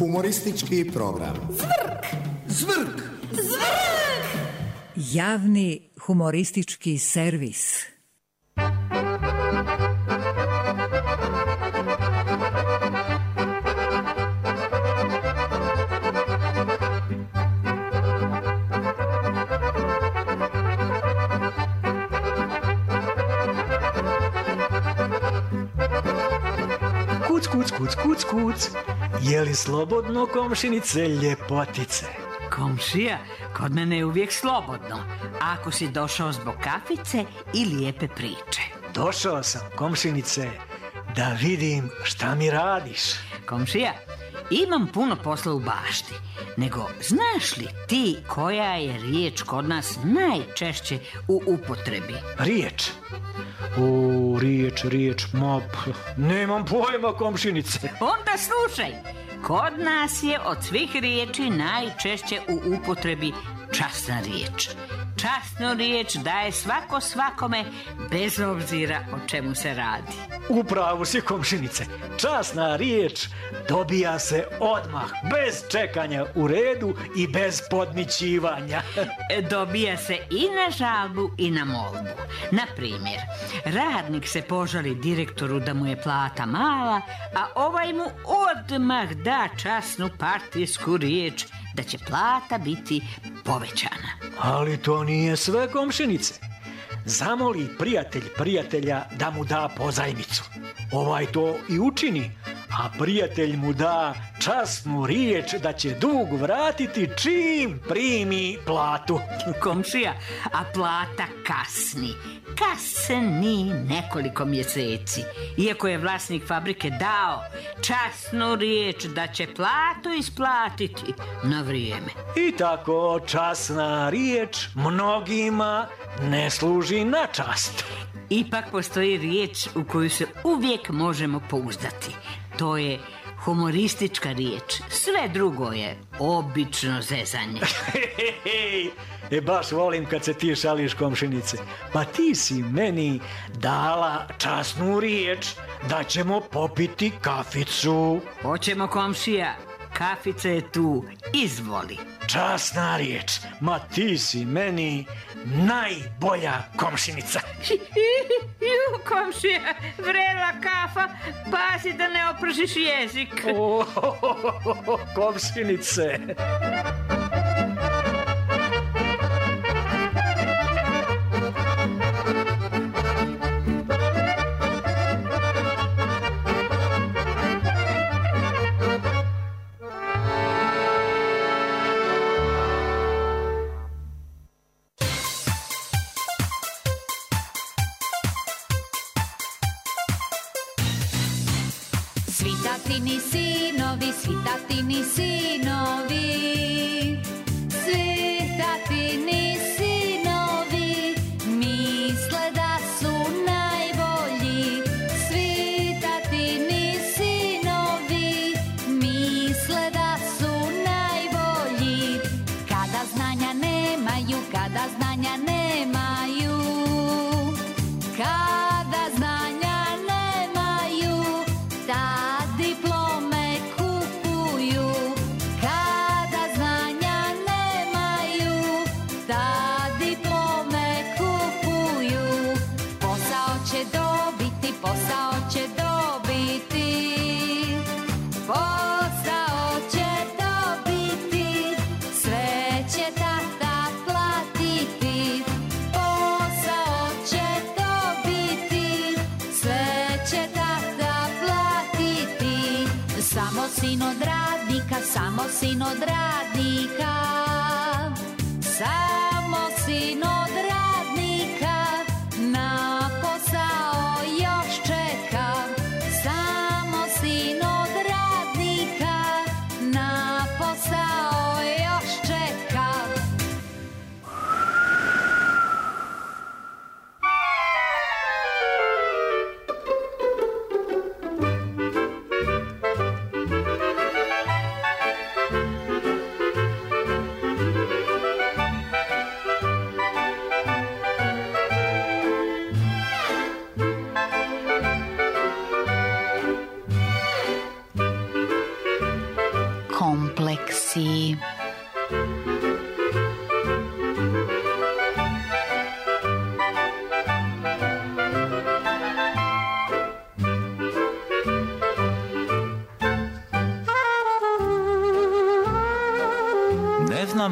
Humoristički program. Zvrk! Zvrk! Zvrk! Javni humoristički servis. Kuc, je li slobodno, komšinice, ljepotice? Komšija, kod mene je uvijek slobodno, ako si došao zbog kafice i lijepe priče. Došao sam, komšinice, da vidim šta mi radiš. Komšija, imam puno posla u bašti, nego znaš li ti koja je riječ kod nas najčešće u upotrebi? Riječ, nemam pojma, komšinice. Onda slušaj, kod nas je od svih riječi najčešće u upotrebi časna riječ. Časnu riječ daje svako svakome, bez obzira o čemu se radi. Upravo si, komšinice, časna riječ dobija se odmah, bez čekanja u redu i bez podmićivanja. Dobija se i na žalbu i na molbu. Na primjer, radnik se požali direktoru da mu je plata mala, a ovaj mu odmah da časnu partijsku riječ da će plata biti povećana. Ali to nije sve, komšinice. Zamoli prijatelj prijatelja da mu da pozajmicu. Ovaj to i učini, a prijatelj mu da časnu riječ da će dug vratiti čim primi platu. Komšija, a plata kasni nekoliko mjeseci. Iako je vlasnik fabrike dao časnu riječ da će platu isplatiti na vrijeme. I tako časna riječ mnogima ne služi na čast. Ipak postoji riječ u koju se uvijek možemo pouzdati. To je humoristička riječ. Sve drugo je obično zezanje. Baš volim kad se ti šališ, komšinice. Pa ti si meni dala časnu riječ da ćemo popiti kaficu. Hoćemo, komšija. Kafica je tu, izvoli. Časna riječ, ma ti si meni najbolja komšinica. Komšija, vrela kafa, pazi da ne opržiš jezik. Komšinice. Tatini sinovi, svi tatini sinovi, svi tatini sinovi, misle da su najbolji. Svi tatini sinovi, misle da su najbolji. Kada znanja nemaju, kada znanja nemaju, kada znanja nemaju, tad diplome kupuju. Kada znanja nemaju, tad diplome kupuju. Posao će dobiti, posao će dobiti, posao će dobiti, sve će tata platiti. Posao će dobiti, sve će tata platiti. Samo sin od radnika, samo sin od radnika, samo sin od radnika, na posao još čeka. Samo sin od radnika, na posao još čeka.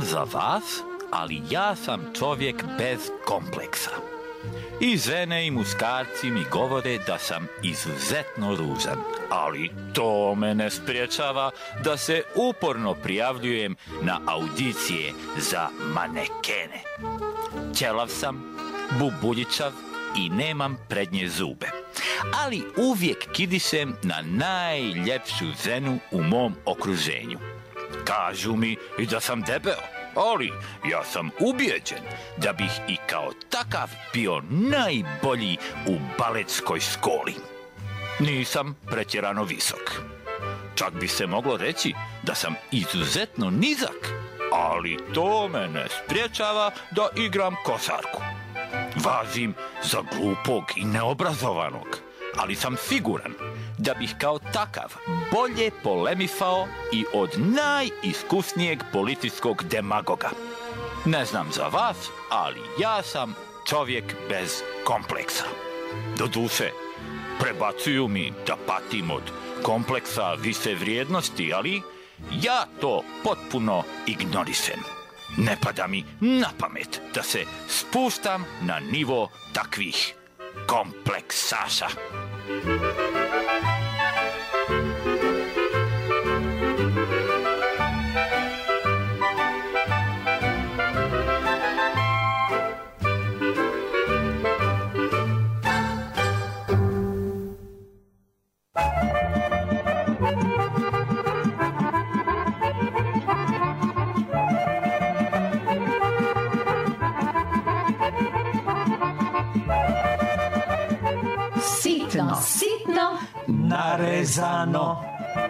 za vas, ali ja sam čovjek bez kompleksa. I žene i muškarci mi govore da sam izuzetno ružan, ali to me ne spriječava da se uporno prijavljujem na audicije za manekene. Ćelav sam, bubuljičav i nemam prednje zube, ali uvijek kidišem na najljepšu ženu u mom okruženju. Kažu mi i da sam debeo, ali ja sam ubijeđen da bih i kao takav bio najbolji u baletskoj školi. Nisam pretjerano visok. Čak bi se moglo reći da sam izuzetno nizak, ali to me ne spriječava da igram košarku. Važim za glupog i neobrazovanog, ali sam siguran da bih kao takav bolje polemifao i od najiskusnijeg političkog demagoga. Ne znam za vas, ali ja sam čovjek bez kompleksa. Doduše, prebacuju mi da patim od kompleksa više vrijednosti, ali ja to potpuno ignorišem. Ne pada mi na pamet da se spuštam na nivo takvih kompleksaša. Sitno narezano.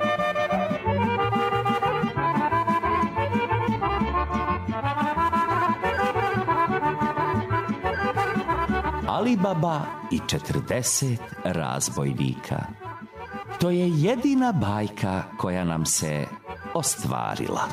Alibaba i 40 razbojnika. To je jedina bajka koja nam se ostvarila.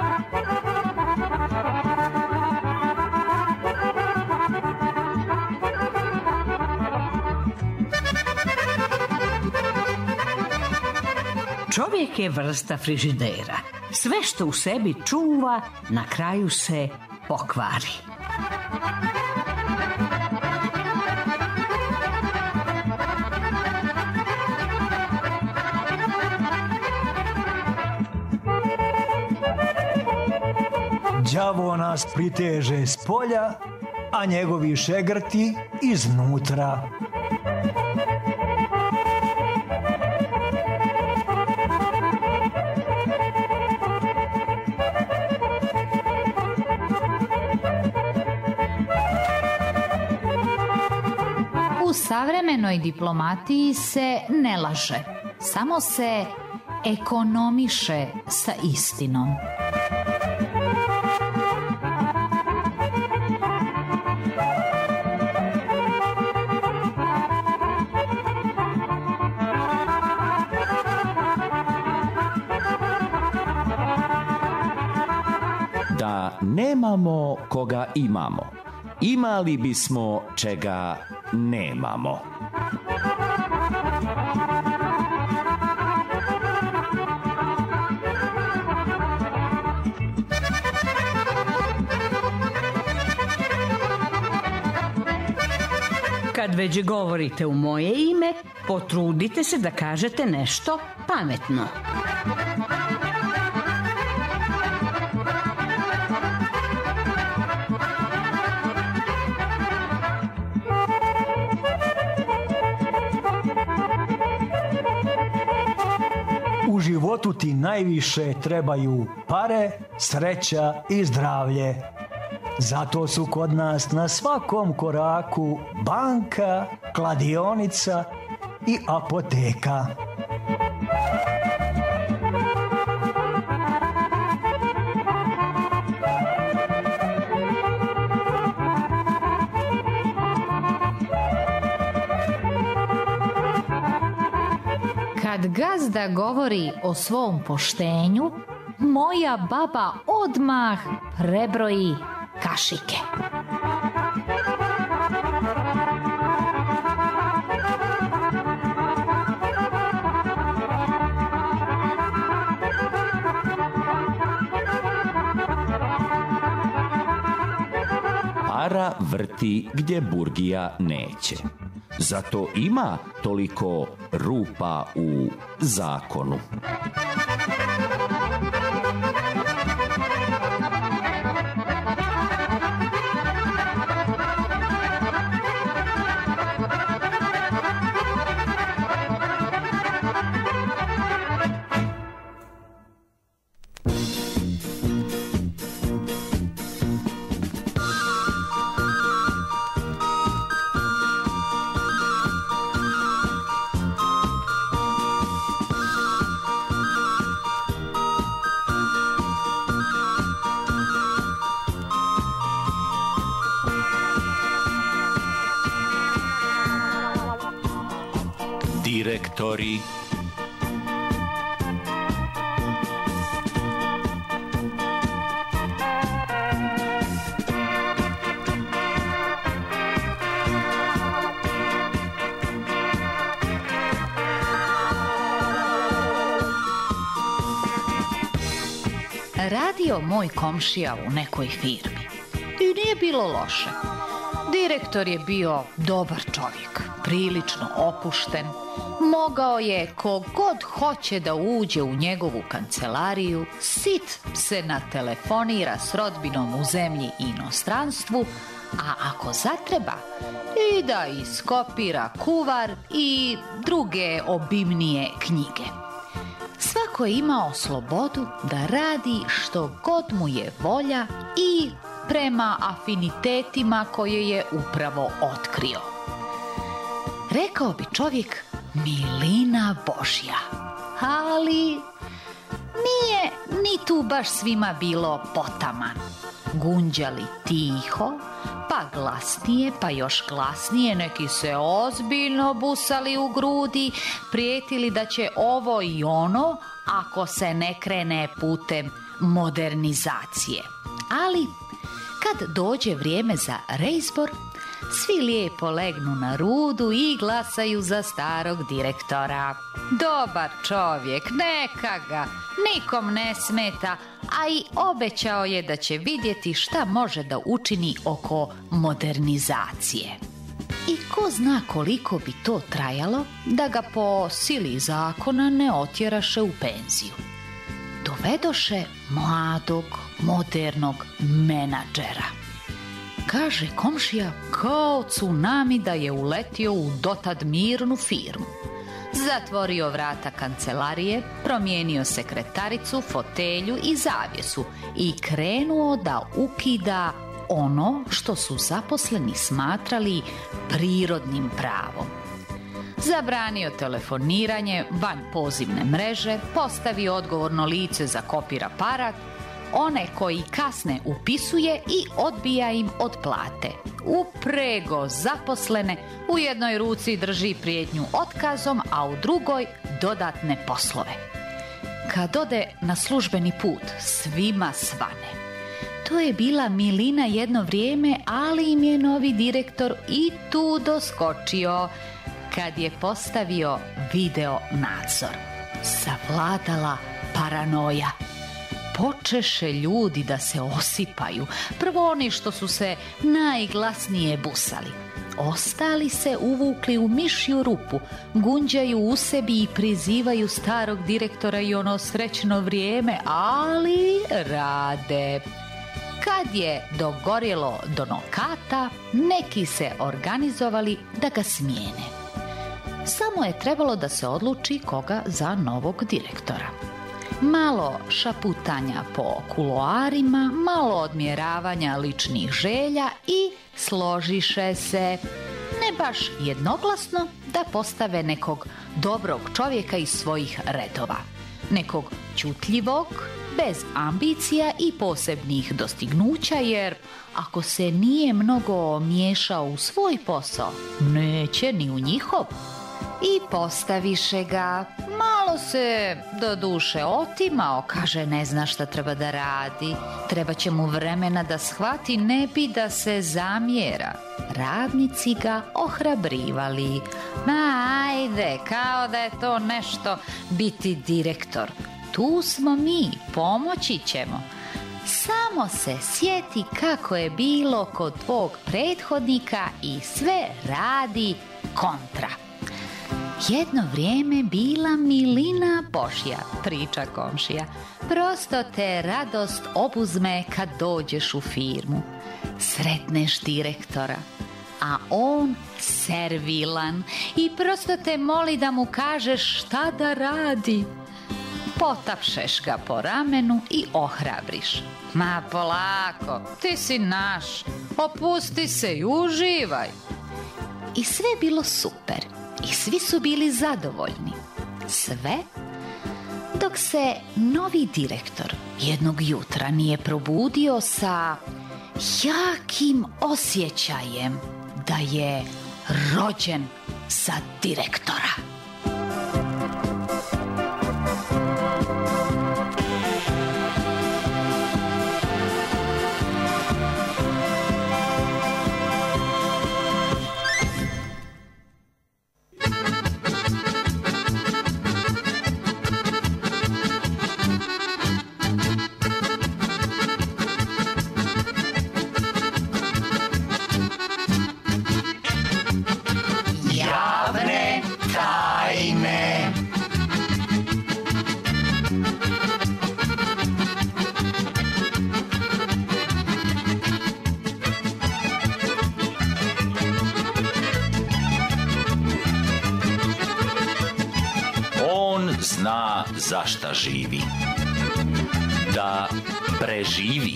Čovjek je vrsta frižidera. Sve što u sebi čuva, na kraju se pokvari. Đavo nas priteže s polja, a njegovi šegrti iznutra. U savremenoj diplomatiji se ne laže, samo se ekonomiše sa istinom. Da nemamo koga imamo, imali bismo čega nemamo. Kad već govorite u moje ime, potrudite se da kažete nešto pametno. U životu ti najviše trebaju pare, sreća i zdravlje. Zato su kod nas na svakom koraku banka, kladionica i apoteka. Kad gazda govori o svom poštenju, moja baba odmah prebroji kašike. vrti gdje burgija neće. Zato ima toliko rupa u zakonu. Direktori. Radio moj komšija u nekoj firmi i nije bilo loše. Direktor je bio dobar čovjek, prilično opušten. Mogao je kogod hoće da uđe u njegovu kancelariju, sit se natelefonira s rodbinom u zemlji i inostranstvu, a ako zatreba i da iskopira kuvar i druge obimnije knjige. Svako je imao slobodu da radi što god mu je volja i prema afinitetima koje je upravo otkrio. Rekao bi čovjek milina Božja, ali nije ni tu baš svima bilo potaman. Gunđali tiho, pa glasnije, pa još glasnije, neki se ozbiljno busali u grudi, prijetili da će ovo i ono ako se ne krene putem modernizacije. Ali kad dođe vrijeme za reizbor, svi lijepo legnu na rudu i glasaju za starog direktora. Dobar čovjek, neka ga, nikom ne smeta, a i obećao je da će vidjeti šta može da učini oko modernizacije. I ko zna koliko bi to trajalo da ga po sili zakona ne otjeraše u penziju. Dovedoše mladog, modernog menadžera. Kaže komšija kao tsunami da je uletio u dotad mirnu firmu. Zatvorio vrata kancelarije, promijenio sekretaricu, fotelju i zavjesu i krenuo da ukida ono što su zaposleni smatrali prirodnim pravom. Zabranio telefoniranje van pozivne mreže, postavio odgovorno lice za kopir aparat, one koji kasne upisuje i odbija im od plate. Uprego zaposlene, u jednoj ruci drži prijetnju otkazom, a u drugoj dodatne poslove. Kad ode na službeni put, svima svane. To je bila milina jedno vrijeme, ali im je novi direktor i tu doskočio kad je postavio video nadzor. Savladala paranoja. Počeše ljudi da se osipaju, prvo oni što su se najglasnije busali. Ostali se uvukli u mišju rupu, gunđaju u sebi i prizivaju starog direktora i ono srećno vrijeme, ali rade. Kad je dogorjelo do nokata, neki se organizovali da ga smijene. Samo je trebalo da se odluči koga za novog direktora. Malo šaputanja po kuloarima, malo odmjeravanja ličnih želja i složiše se, ne baš jednoglasno, da postave nekog dobrog čovjeka iz svojih redova. Nekog ćutljivog, bez ambicija i posebnih dostignuća, jer ako se nije mnogo miješao u svoj posao, neće ni u njihov. I postaviše ga, malo se do duše otimao, kaže ne zna šta treba da radi, treba će mu vremena da shvati, ne bi da se zamjera. Radnici ga ohrabrivali, ma ajde, kao da je to nešto biti direktor, tu smo mi, pomoći ćemo. Samo se sjeti kako je bilo kod tvog prethodnika i sve radi kontra. Jedno vrijeme bila milina Božja, priča komšija. Prosto te radost obuzme kad dođeš u firmu. Sretneš direktora, a on servilan i prosto te moli da mu kažeš šta da radi. Potapšeš ga po ramenu i ohrabriš. Ma polako, ti si naš, opusti se i uživaj. I sve je bilo super i svi su bili zadovoljni. Sve dok se novi direktor jednog jutra nije probudio sa jakim osjećajem da je rođen za direktora. Zna za šta živi. Da preživi.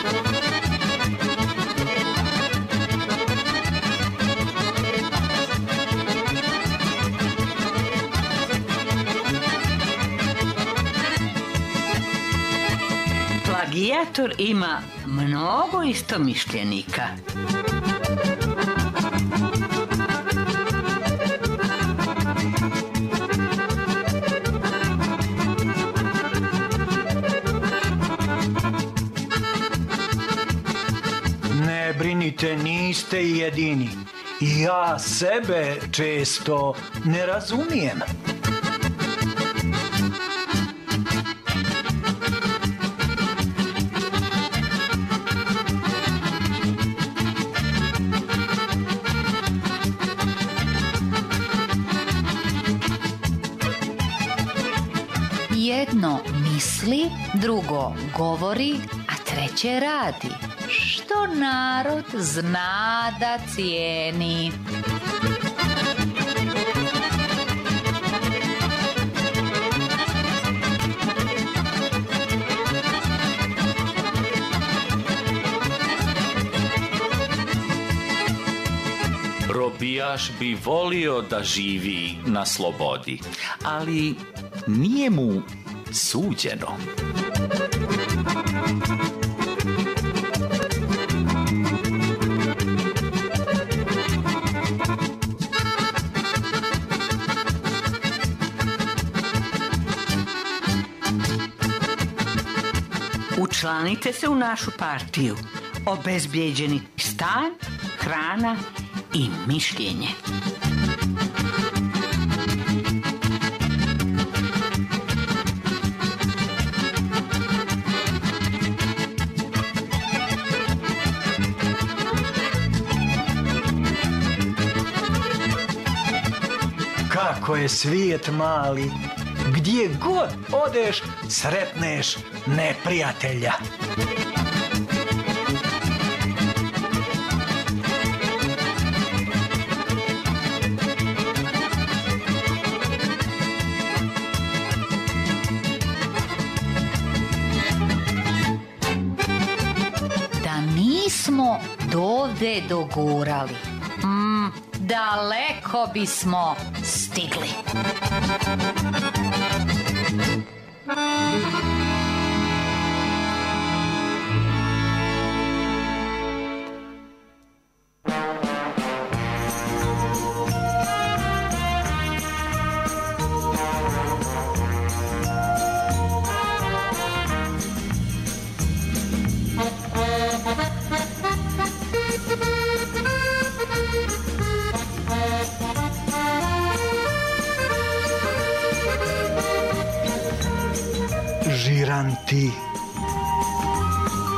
Plagijator ima mnogo istomišljenika. Ne brinite, niste jedini. Ja sebe često ne razumijem. Jedno misli, drugo govori, a treće radi. Što narod zna da cijeni. Robijaš bi volio da živi na slobodi, ali nije mu suđeno. Učlanite se u našu partiju. Obezbijeđeni stan, hrana i mišljenje. Kako je svijet mali, gdje god odeš sretneš neprijatelja. Da nismo dovde dogurali, daleko bismo stigli. Žiranti.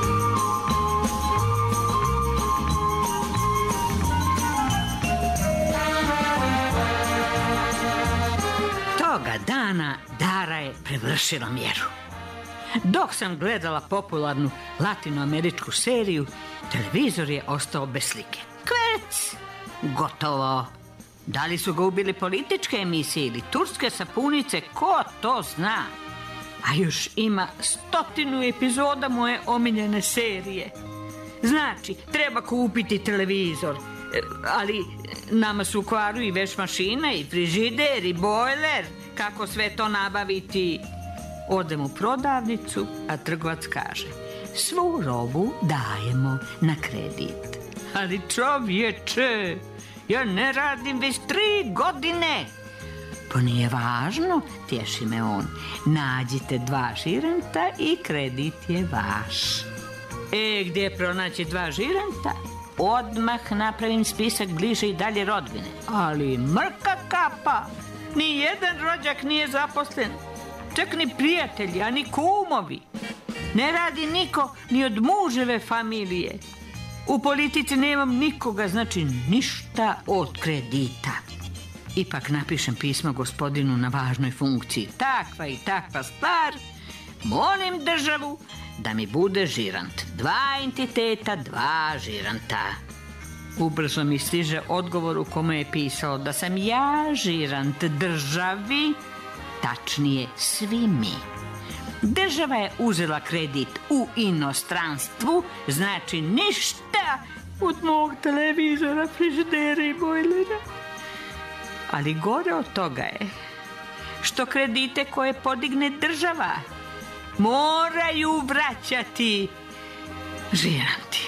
Ona Dara je prevršila mjeru. Dok sam gledala popularnu latinoameričku seriju, televizor je ostao bez slike. Kvec! Gotovo. Da li su ga ubili političke emisije ili turske sapunice, ko to zna? A još ima 100 epizoda moje omiljene serije. Znači, treba kupiti televizor, ali nama su u kvaru i veš mašina, i frižider, i bojler. Kako sve to nabaviti? Odem u prodavnicu, a trgovac kaže: svu robu dajemo na kredit. Ali čovječe, ja ne radim već 3 godine. Pa nije važno, tješi me on. Nađite 2 žiranta i kredit je vaš. Gdje pronaći 2 žiranta? Odmah napravim spisak bliže i dalje rodbine. Ali mrka kapa, ni jedan rođak nije zaposlen. Čak ni prijatelji, a ni kumovi. Ne radi niko ni od muževe familije. U politici nemam nikoga, znači ništa od kredita. Ipak napišem pismo gospodinu na važnoj funkciji. Takva i takva stvar. Molim državu da mi bude žirant. 2 entiteta, 2 žiranta. Ubrzo mi stiže odgovor u kome je pisao da sam ja žirant državi, tačnije svi mi. Država je uzela kredit u inostranstvu, znači ništa od mog televizora, frižidera i bojlera. Ali gore od toga je što kredite koje podigne država moraju vraćati žiranti.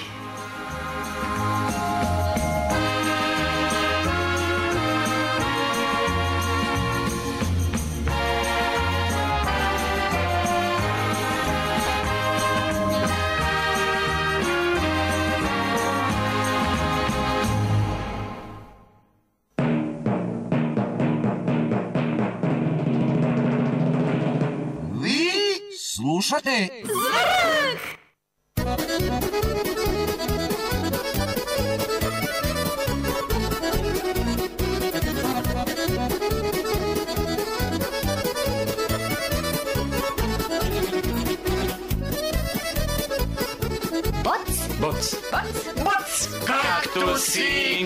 Slušate Zvrk! Boc! Kaktusi!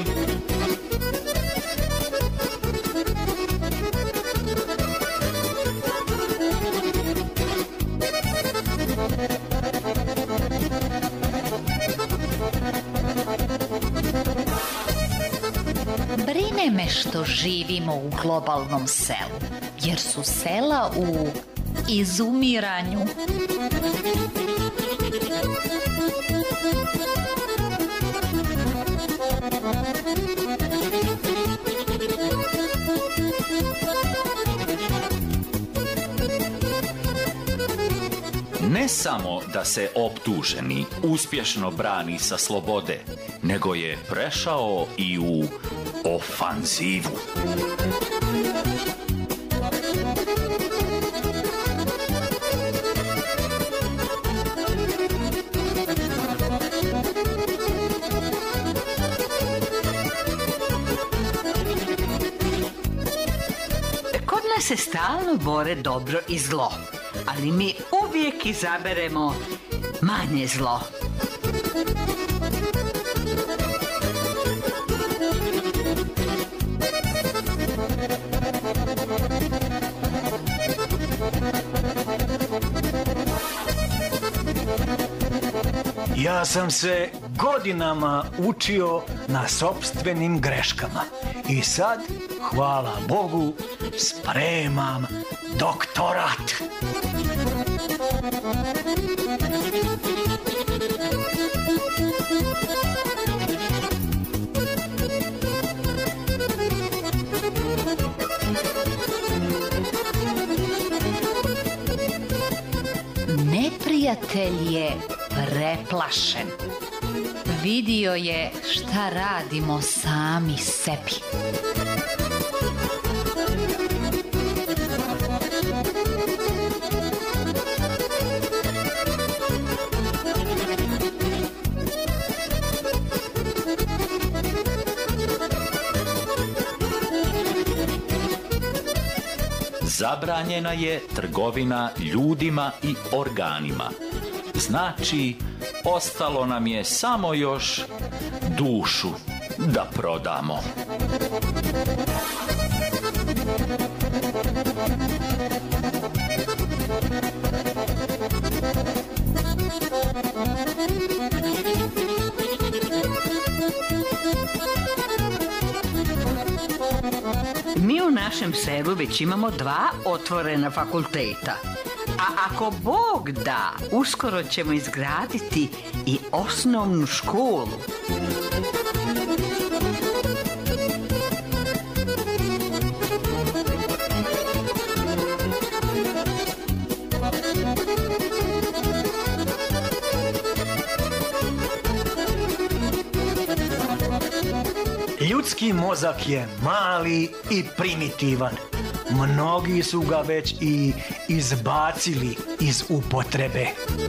Brine me što živimo u globalnom selu, jer su sela u izumiranju. Ne samo da se optuženi uspješno brani sa slobode, nego je prešao i u ofanzivu. Kod nas se stalno bore dobro i zlo, ali mi uvijek izaberemo manje zlo. Ja sam se godinama učio na sopstvenim greškama i sad, hvala Bogu, spremam doktorat. Neprijatelj je preplašen. Vidio je šta radimo sami sebi. zabranjena je trgovina ljudima i organima. Znači, ostalo nam je samo još dušu da prodamo. Mi u našem selu već imamo 2 otvorena fakulteta. A ako Bog da, uskoro ćemo izgraditi i osnovnu školu. Ljudski mozak je mali i primitivan. Mnogi su ga već i izbacili iz upotrebe.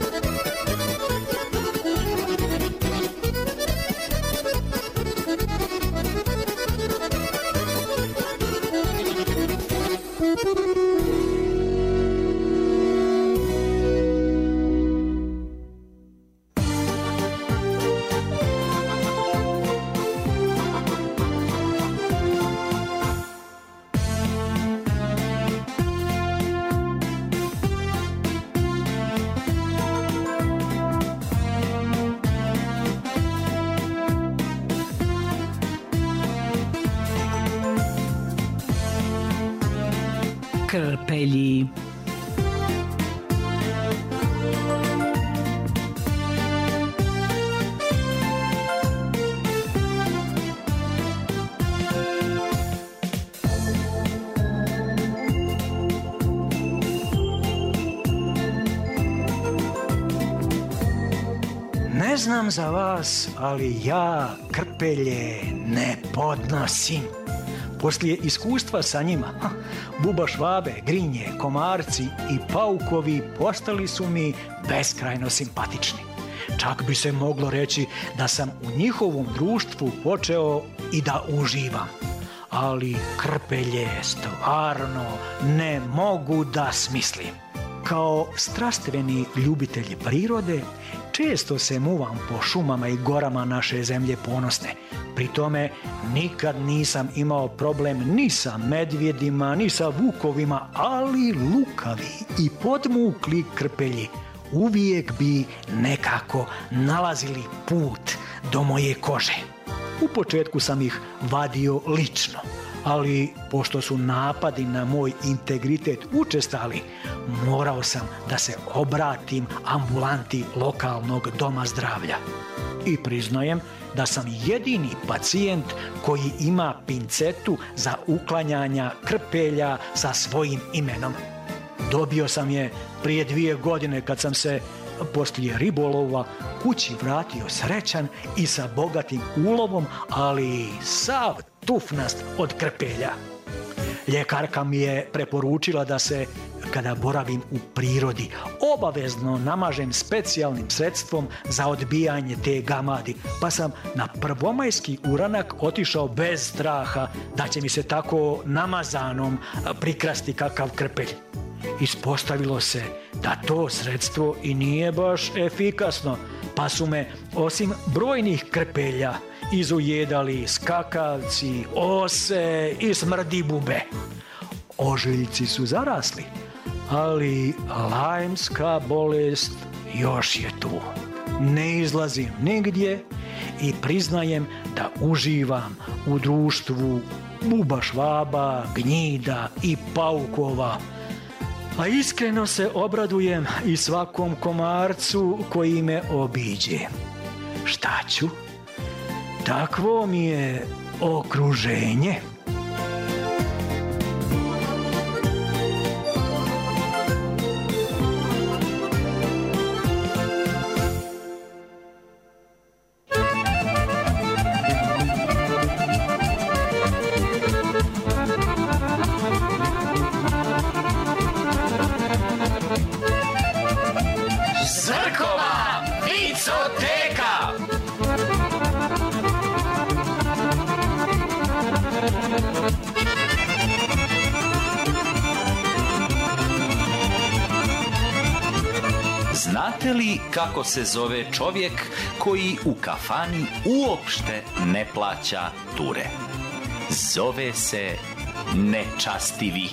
Krpelji. Ne znam za vas, ali ja krpelje ne podnosim. Poslije iskustva sa njima, bubaš vabe, grinje, komarci i paukovi postali su mi beskrajno simpatični. Čak bi se moglo reći da sam u njihovom društvu počeo i da uživam. Ali krpelje stvarno ne mogu da smislim. Kao strastveni ljubitelji prirode, često se muvam po šumama i gorama naše zemlje ponosne. Pri tome nikad nisam imao problem ni sa medvjedima, ni sa vukovima, ali lukavi i podmukli krpelji uvijek bi nekako nalazili put do moje kože. U početku sam ih vadio lično, ali pošto su napadi na moj integritet učestali, morao sam da se obratim ambulanti lokalnog doma zdravlja. I priznajem da sam jedini pacijent koji ima pincetu za uklanjanja krpelja sa svojim imenom. Dobio sam je prije 2 godine kad sam se poslije ribolova kući vratio srećan i sa bogatim ulovom, ali sav tufnast od krpelja. Ljekarka mi je preporučila da se, kada boravim u prirodi, obavezno namažem specijalnim sredstvom za odbijanje te gamadi, pa sam na prvomajski uranak otišao bez straha da će mi se tako namazanom prikrasti kakav krpelj. Ispostavilo se da to sredstvo i nije baš efikasno, pa su me osim brojnih krpelja izujedali skakavci, ose i smrdibube. Ožiljci su zarasli, ali lajmska bolest još je tu. Ne izlazim nigdje i priznajem da uživam u društvu bubašvaba, gnjida i paukova. A iskreno se obradujem i svakom komarcu koji me obiđe. Šta ću? Takvo mi je okruženje. Zrkova vicoteka! Znate li kako se zove čovjek koji u kafani uopšte ne plaća ture? Zove se nečastivi.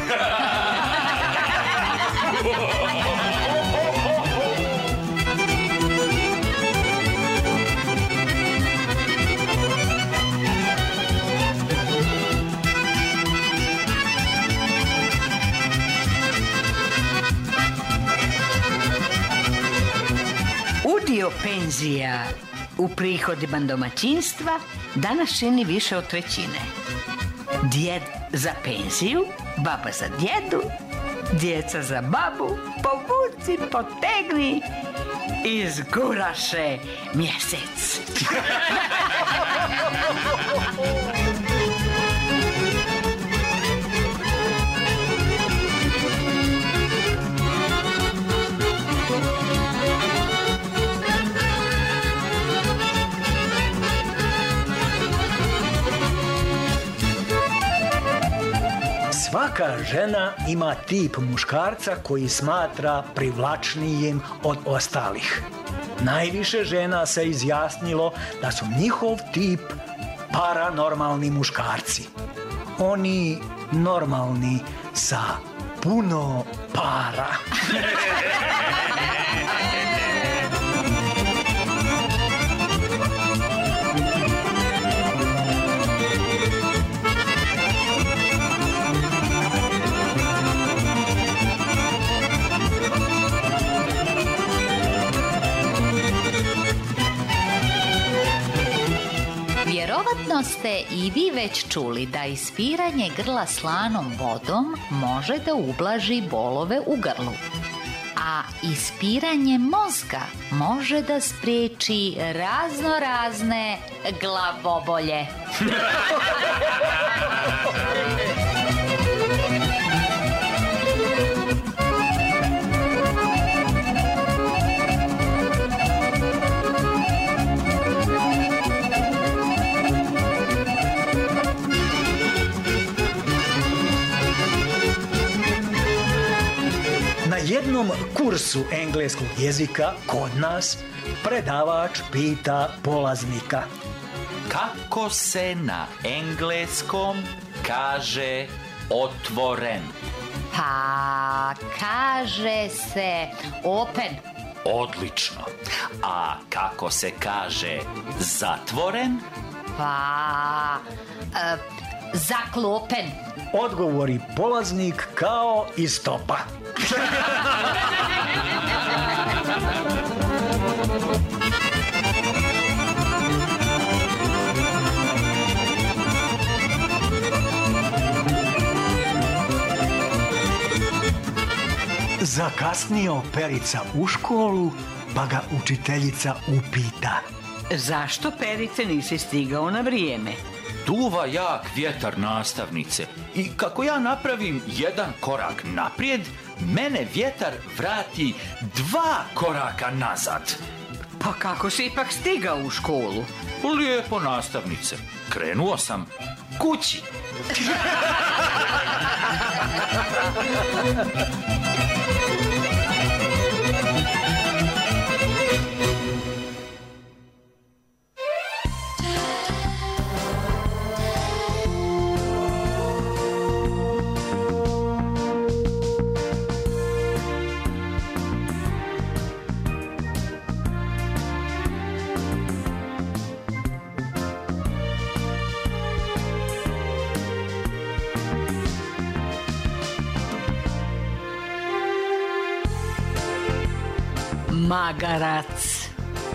Udio penzija u prihodima domaćinstva danas čini više od trećine. Djed za penziju, baba za djedu, djeca za babu, povuci, potegni, izguraše mjesec. Svaka žena ima tip muškarca koji smatra privlačnijim od ostalih. Najviše žena se izjasnilo da su njihov tip paranormalni muškarci. Oni normalni sa puno para. Vjerovatno ste i vi već čuli da ispiranje grla slanom vodom može da ublaži bolove u grlu. A ispiranje mozga može da spriječi razne glavobolje. Na jednom kursu engleskog jezika kod nas predavač pita polaznika: Kako se na engleskom kaže otvoren? Pa kaže se open. Odlično. A kako se kaže zatvoren? Pa zaklopen. Odgovori polaznik kao iz topa. Zakasnio Perica u školu, pa ga učiteljica upita: Zašto, Perice, nisi stigao na vrijeme? Duva jak vjetar, nastavnice, i kako ja napravim jedan korak naprijed, mene vjetar vrati 2 koraka nazad. Pa kako si ipak stigao u školu? Lijepo, nastavnice. Krenuo sam kući. Magarac.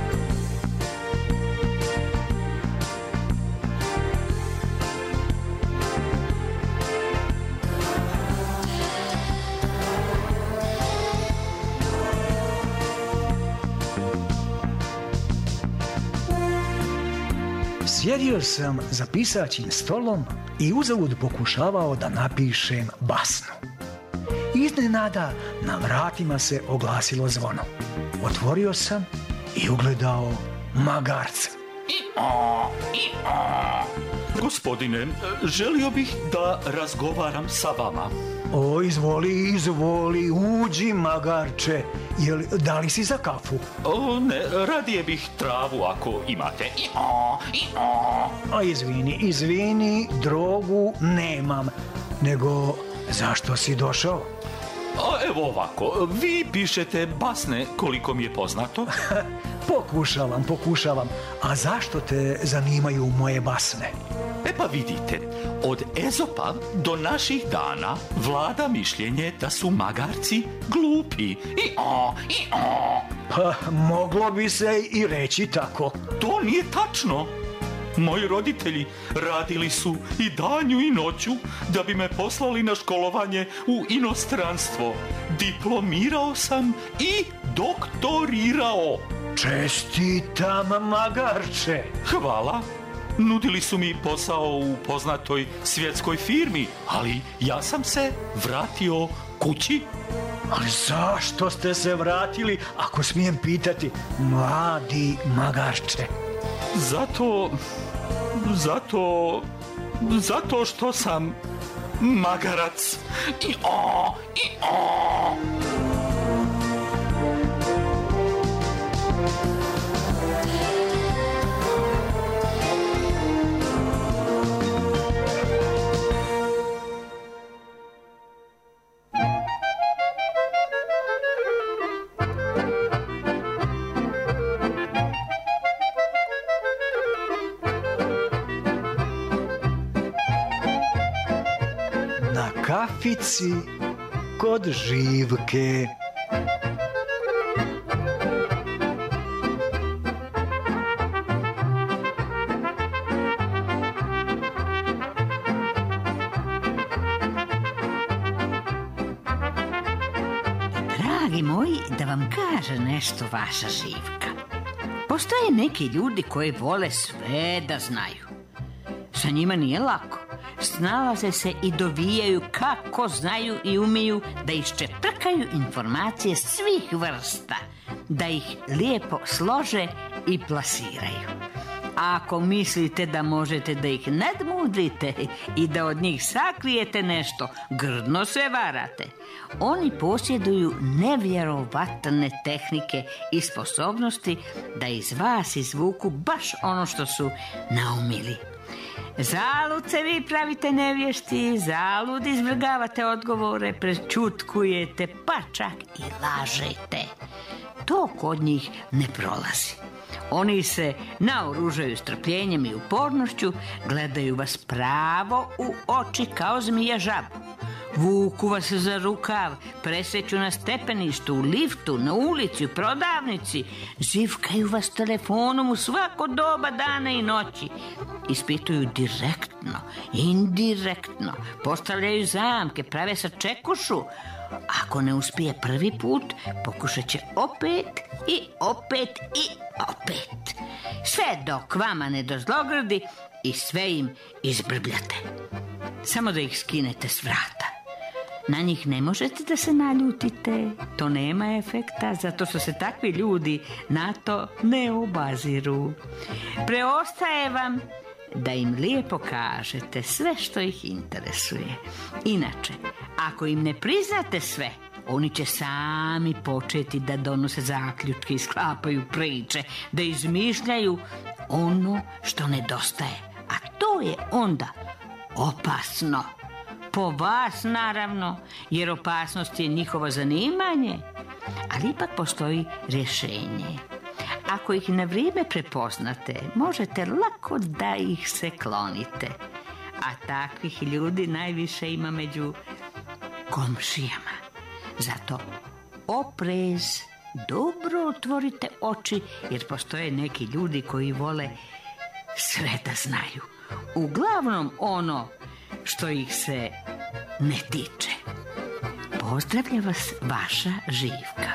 Sjedio sam za pisaćim stolom i uzalud pokušavao da napišem basnu. Iznenada na vratima se oglasilo zvono. Otvorio sam i ugledao magarca. Gospodine, želio bih da razgovaram sa vama. O, izvoli, uđi, magarče. Da li si za kafu? O, ne, radije bih travu ako imate. A izvini, drogu nemam. Nego, zašto si došao? Evo ovako, vi pišete basne koliko mi je poznato. Pokušavam. A zašto te zanimaju moje basne? Pa vidite, od Ezopa do naših dana vlada mišljenje da su magarci glupi. Pa moglo bi se i reći tako. To nije tačno. Moji roditelji radili su i danju i noću da bi me poslali na školovanje u inostranstvo. Diplomirao sam i doktorirao. Čestitam, magarče. Hvala. Nudili su mi posao u poznatoj svjetskoj firmi, ali ja sam se vratio kući. Ali zašto ste se vratili, ako smijem pitati, mladi magarče? Zato što sam magarac. Na kafici kod Živke. Dragi moji, da vam kaže nešto vaša Živka. Postoje neki ljudi koji vole sve da znaju. Sa njima nije lako. Snalaze se i dovijaju kako znaju i umiju da iščeprkaju informacije svih vrsta, da ih lijepo slože i plasiraju. A ako mislite da možete da ih nadmudrite i da od njih sakrijete nešto, grdno se varate. Oni posjeduju nevjerovatne tehnike i sposobnosti da iz vas izvuku baš ono što su naumili. Zalud se vi pravite nevješti, zalud izvrgavate odgovore, prečutkujete, pa čak i lažete. To kod njih ne prolazi. Oni se naoružaju strpljenjem i upornošću, gledaju vas pravo u oči kao zmija žabu. Vuku vas za rukav, presreću na stepeništu, u liftu, na ulici, u prodavnici. Zivkaju vas telefonom u svako doba dana i noći. Ispituju direktno, indirektno, postavljaju zamke, prave sa čekušu. Ako ne uspije prvi put, pokušat će opet i opet i opet. Sve dok vama ne dozlogradi i sve im izbrbljate. Samo da ih skinete s vrata. Na njih ne možete da se naljutite, to nema efekta, zato što se takvi ljudi na to ne obaziru. Preostaje vam da im lijepo kažete sve što ih interesuje. Inače, ako im ne priznate sve, oni će sami početi da donose zaključke i sklapaju priče, da izmišljaju ono što nedostaje. A to je onda opasno. Po vas, naravno, jer opasnost je njihovo zanimanje, ali ipak postoji rješenje. Ako ih na vrijeme prepoznate, možete lako da ih se klonite. A takvih ljudi najviše ima među komšijama. Zato oprez, dobro otvorite oči, jer postoje neki ljudi koji vole sve da znaju. Uglavnom ono što ih se ne tiče. Pozdravlja vas vaša Živka.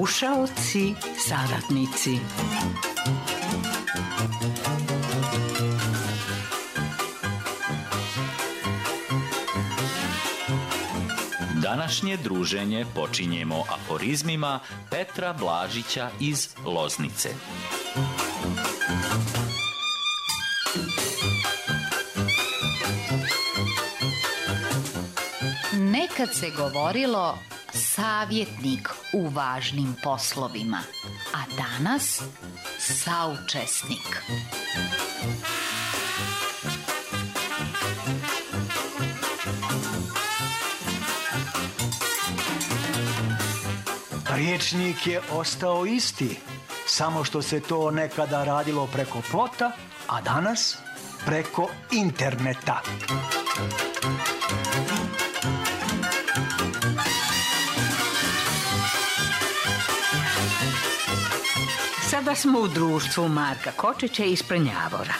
slušaoci, saradnici. Današnje druženje počinjemo aforizmima Petra Blažića iz Loznice. Nekad se govorilo savjetnik u važnim poslovima, a danas saučesnik. Riječnik je ostao isti, samo što se to nekada radilo preko plota, a danas preko interneta. Sada smo u društvu Marka Kočića iz Prnjavora.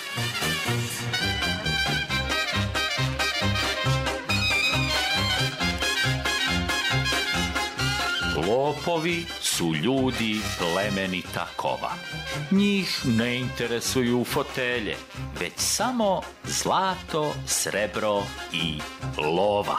Lopovi su ljudi plemenita kova. Njih ne interesuju fotelje, već samo zlato, srebro i lova.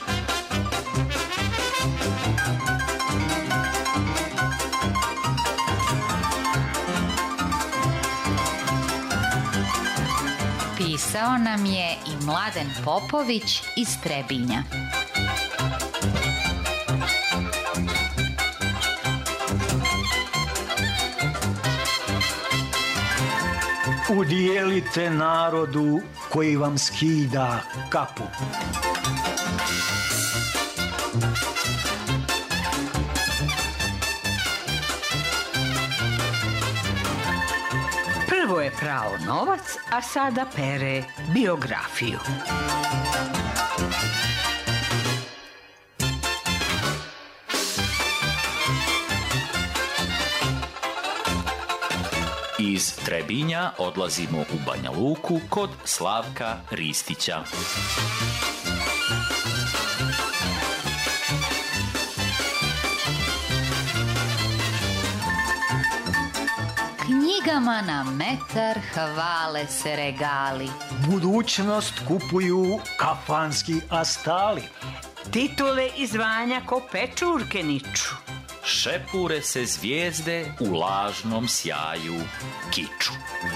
Pisao nam je i Mladen Popović iz Trebinja. Udijelite narodu koji vam skida kapu. Prvo je prao novac, a sada pere biografiju. Iz Trebinja odlazimo u Banja Luku kod Slavka Ristića. Knjigama na metar hvale se regali. Budućnost kupuju kafanski astali. Titule i zvanja ko pečurke niču. Šepure se zvijezde u lažnom sjaju kiču.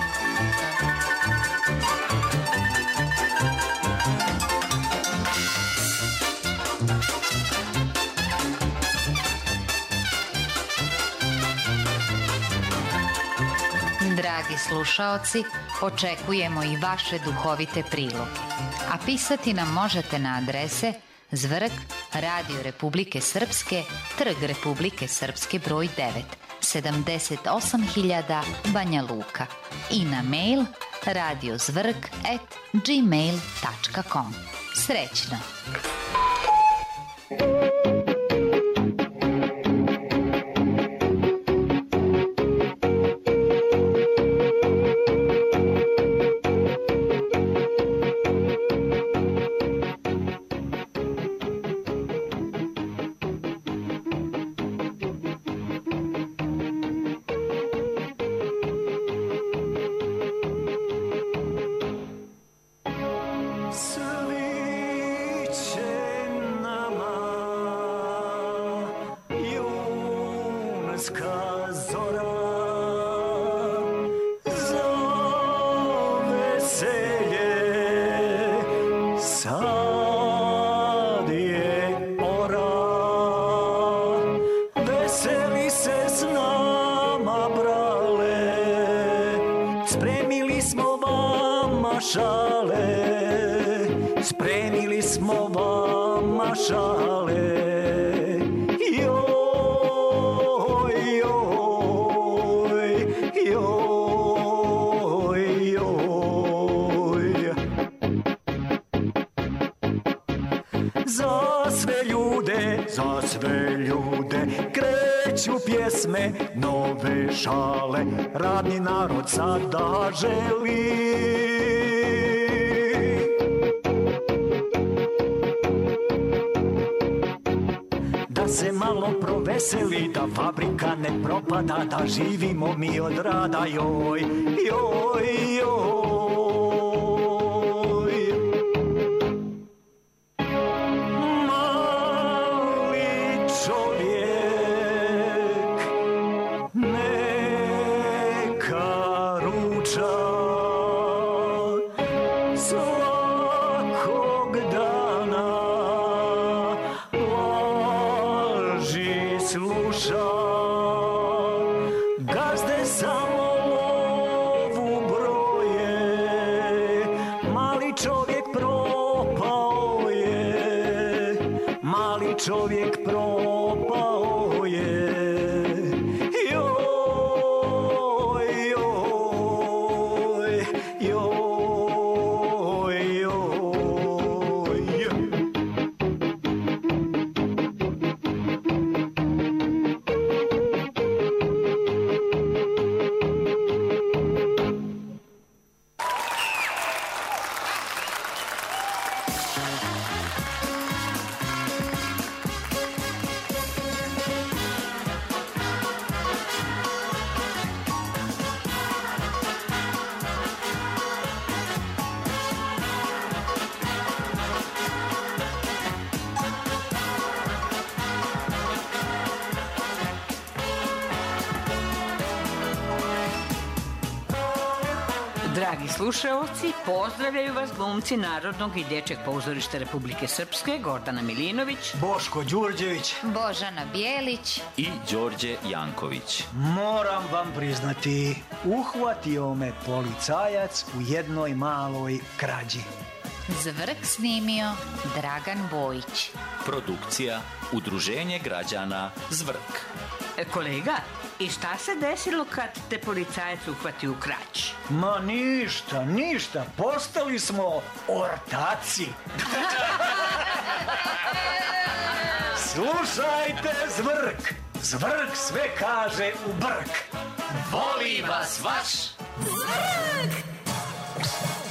Dragi slušaoci, očekujemo i vaše duhovite priloge. A pisati nam možete na adrese Zvrk, Radio Republike Srpske, Trg Republike Srpske broj 9, 78.000 Banja Luka i na mail radiozvrk@gmail.com. Srećno! Spremili smo vama šale. Joj, joj, joj, joj. Za sve ljude kreću pjesme, nove šale, radni narod sada želi. Da se malo malo proveseli, da fabrika ne propada, da živimo mi od rada, joj, joj, joj. Mali čovjek neka ruča svakog dana, laži sluša, gazde samo lovu broje, mali čovjek propao je, mali čovjek propao je, joj, joj, joj, joj. Dragi slušaoci, pozdravljaju vas glumci Narodnog i dječjeg pozorišta Republike Srpske Gordana Milinović, Boško Đurđević. Božana Bijelić. I Đorđe Janković. Moram vam priznati, uhvatio me policajac u jednoj maloj krađi. Zvrk snimio Dragan Bojić. Produkcija Udruženje građana Zvrk. Kolega, i šta se desilo kad te policajac uhvati u krađi? Ma ništa, ništa, postali smo ortaci. Slušajte Zvrk, Zvrk sve kaže u brk. Voli vas vaš Zvrk!